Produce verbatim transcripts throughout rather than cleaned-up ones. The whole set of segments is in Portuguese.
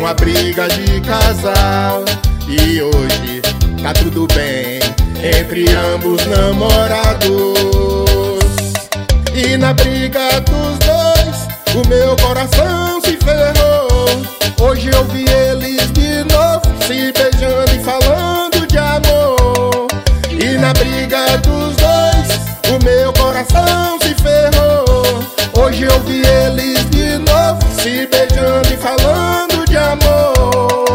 uma briga de casal. E hoje tá tudo bem entre ambos namorados. E na briga dos dois o meu coração se ferrou. Hoje eu vi eles de novo se beijando e falando de amor. E na briga dos dois o meu coração se ferrou. Hoje eu vi eles de novo se beijando e falando de amor.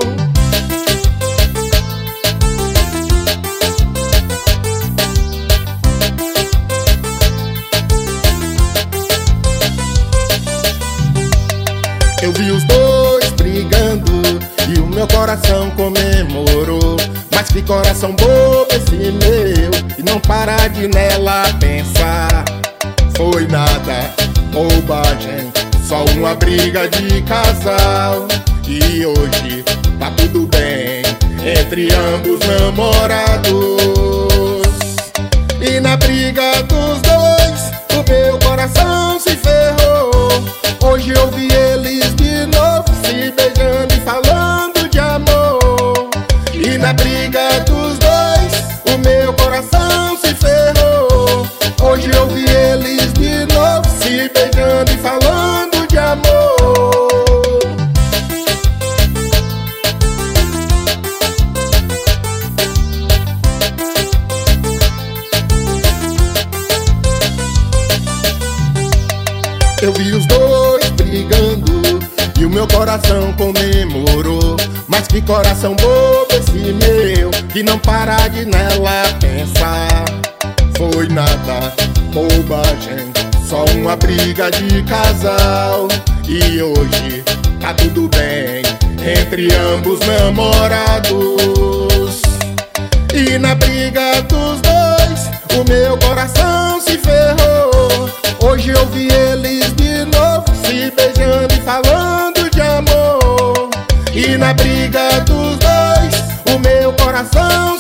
Eu vi os dois brigando e o meu coração comemorou. Mas que coração bobo esse meu, e não para de nela pensar. Foi nada, bobagem, só uma briga de casal. E hoje tá tudo bem entre ambos namorados. E na briga dos dois o meu coração se ferrou. Hoje eu vi eles de novo se beijando e falando de amor. E na briga dos dois o meu coração se ferrou. Hoje eu vi eles de novo se beijando e falando de amor. Eu vi os dois brigando e o meu coração comemorou. Mas que coração bobo esse meu, que não para de nela pensar. Foi nada, bobagem, só uma briga de casal. E hoje tá tudo bem entre ambos namorados. E na briga dos dois o meu coração se ferrou. Hoje eu vi eles de novo se beijando e falando de amor. E na briga dos dois o meu coração